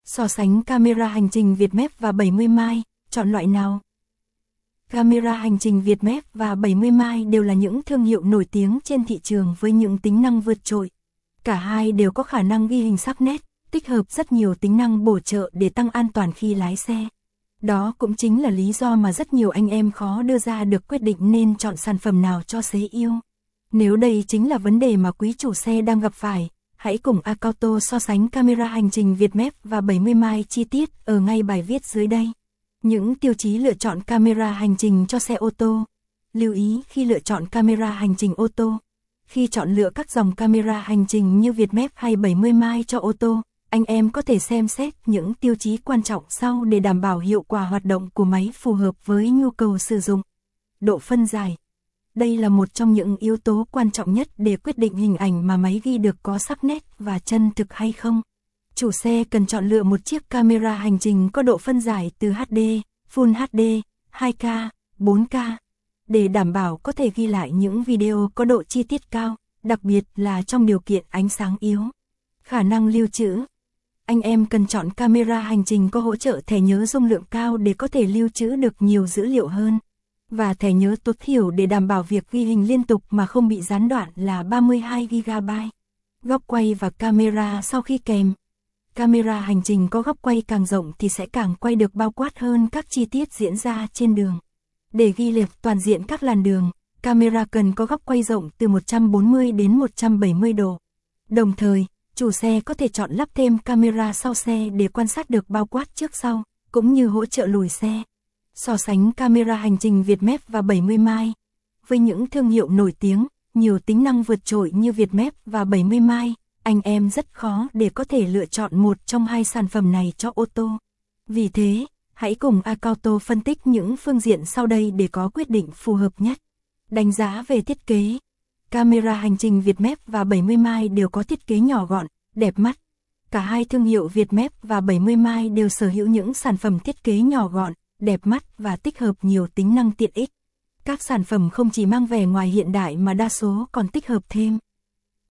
So sánh camera hành trình Vietmap và 70 mai, chọn loại nào? Camera hành trình Vietmap và 70 mai đều là những thương hiệu nổi tiếng trên thị trường với những tính năng vượt trội. Cả hai đều có khả năng ghi hình sắc nét, tích hợp rất nhiều tính năng bổ trợ để tăng an toàn khi lái xe. Đó cũng chính là lý do mà rất nhiều anh em khó đưa ra được quyết định nên chọn sản phẩm nào cho xế yêu. Nếu đây chính là vấn đề mà quý chủ xe đang gặp phải, hãy cùng Acauto so sánh camera hành trình Vietmap và 70 mai chi tiết ở ngay bài viết dưới đây. Những tiêu chí lựa chọn camera hành trình cho xe ô tô. Lưu ý khi lựa chọn camera hành trình ô tô. Khi chọn lựa các dòng camera hành trình như Vietmap hay 70 mai cho ô tô, anh em có thể xem xét những tiêu chí quan trọng sau để đảm bảo hiệu quả hoạt động của máy phù hợp với nhu cầu sử dụng. Độ phân giải. Đây là một trong những yếu tố quan trọng nhất để quyết định hình ảnh mà máy ghi được có sắc nét và chân thực hay không. Chủ xe cần chọn lựa một chiếc camera hành trình có độ phân giải từ HD, Full HD, 2K, 4K, để đảm bảo có thể ghi lại những video có độ chi tiết cao, đặc biệt là trong điều kiện ánh sáng yếu. Khả năng lưu trữ. Anh em cần chọn camera hành trình có hỗ trợ thẻ nhớ dung lượng cao để có thể lưu trữ được nhiều dữ liệu hơn. Và thẻ nhớ tối thiểu để đảm bảo việc ghi hình liên tục mà không bị gián đoạn là 32GB. Góc quay và camera sau khi kèm. Camera hành trình có góc quay càng rộng thì sẽ càng quay được bao quát hơn các chi tiết diễn ra trên đường. Để ghi lại toàn diện các làn đường, camera cần có góc quay rộng từ 140 đến 170 độ. Đồng thời, chủ xe có thể chọn lắp thêm camera sau xe để quan sát được bao quát trước sau, cũng như hỗ trợ lùi xe. So sánh camera hành trình Vietmap và 70 mai. Với những thương hiệu nổi tiếng, nhiều tính năng vượt trội như Vietmap và 70 mai, anh em rất khó để có thể lựa chọn một trong hai sản phẩm này cho ô tô. Vì thế, hãy cùng Acauto phân tích những phương diện sau đây để có quyết định phù hợp nhất. Đánh giá về thiết kế. Camera hành trình Vietmap và 70 mai đều có thiết kế nhỏ gọn, đẹp mắt. Cả hai thương hiệu Vietmap và 70 mai đều sở hữu những sản phẩm thiết kế nhỏ gọn, đẹp mắt và tích hợp nhiều tính năng tiện ích. Các sản phẩm không chỉ mang vẻ ngoài hiện đại mà đa số còn tích hợp thêm